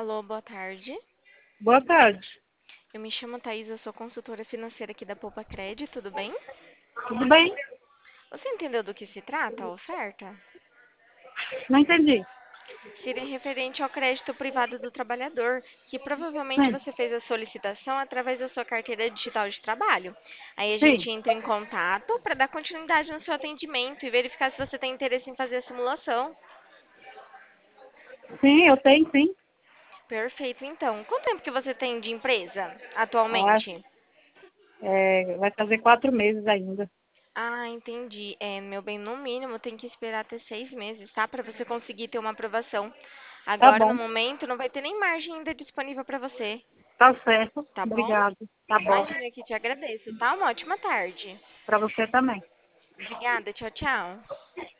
Alô, boa tarde. Boa tarde. Eu me chamo Thaís, eu sou consultora financeira aqui da Poupa Cred, tudo bem? Tudo bem? Você entendeu do que se trata a oferta? Não entendi. Seria referente ao crédito privado do trabalhador, que provavelmente Sim, você fez a solicitação através da sua carteira digital de trabalho. Aí a sim, gente entra em contato para dar continuidade no seu atendimento e verificar se você tem interesse em fazer a simulação. sim, eu tenho, sim. Perfeito, então. Quanto tempo que você tem de empresa Ah, atualmente? vai fazer 4 meses ainda. Ah, entendi. Meu bem, no mínimo tem que esperar até 6 meses, tá? Para você conseguir ter uma aprovação. Tá Agora, no bom, momento, não vai ter nem margem ainda disponível para você, tá certo. tá bom? Obrigado. Tá bom. Imagina que te agradeço, tá? Uma ótima tarde. Para você também. Obrigada, tchau, tchau.